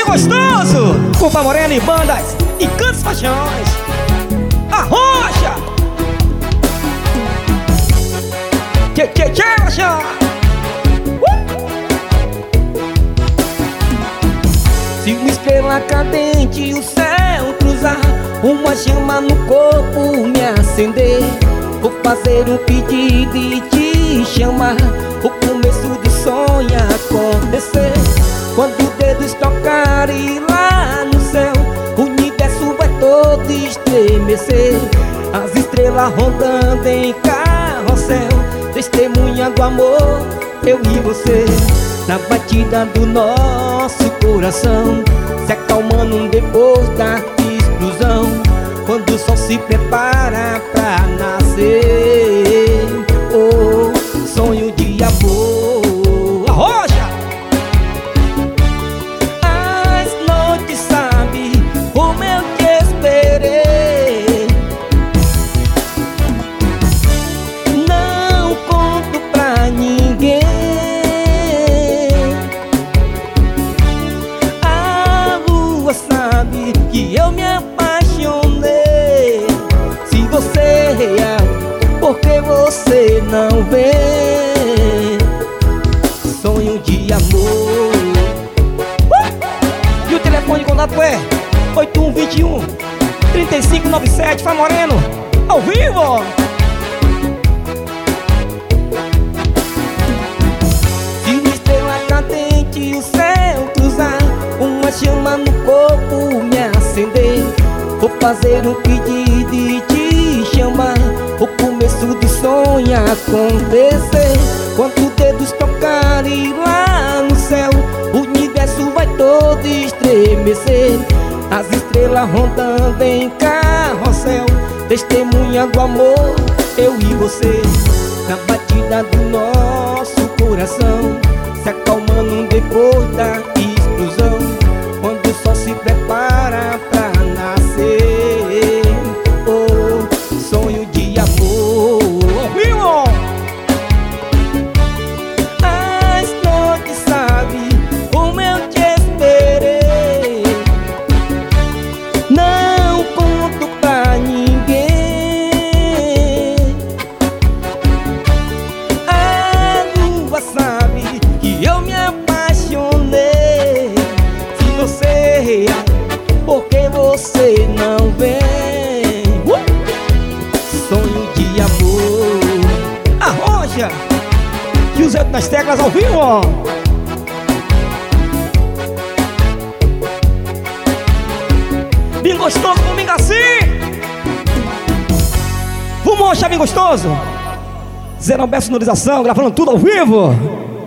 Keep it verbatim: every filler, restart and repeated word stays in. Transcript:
gostoso! Culpa Morena e bandas e cantos paixões. Arrocha! Tchê, tchê, tchê, paixão! Se uma estrela cadente o céu cruzar, uma chama no corpo me acender, vou fazer um pedido e te chamar, o começo do sonho acontecer. Quando dedos tocarem lá no céu, o universo vai todo estremecer. As estrelas rondando em carrossel, testemunha do amor, eu e você. Na batida do nosso coração, se acalmando depois da explosão, quando o sol se prepara pra nascer. Oh, sonho de amor. Arrocha! As noites sabe como eu te esperei. Não conto pra ninguém. Sabe que eu me apaixonei. Se você é real, por que você não vê? Sonho de amor. uh! E o telefone de contato é oito um dois um, três cinco nove sete. Fá Moreno, ao vivo. Se uma estrela cadente o céu cruzar, uma chama no corpo me acender, vou fazer um pedido e te chamar, o começo do sonho acontecer. Quando dedos tocarem lá no céu, o universo vai todo estremecer. As estrelas rondando em carrossel, testemunha do amor, eu e você. Na batida do nosso coração, se acalmando depois da explosão, quando o sol se prepara pra nascer. Oh, sonho de amor. Ouviu? As noites sabe como eu te esperei. Não conto pra ninguém. A lua sabe que eu me apaixonei. Você é real, por que você não vem? Uh! Sonho de amor. Arrocha! E o Zé nas teclas ao vivo, ó. Bem gostoso comigo assim. Vamos achar bem gostoso. Zé Alberto Sonorização, gravando tudo ao vivo.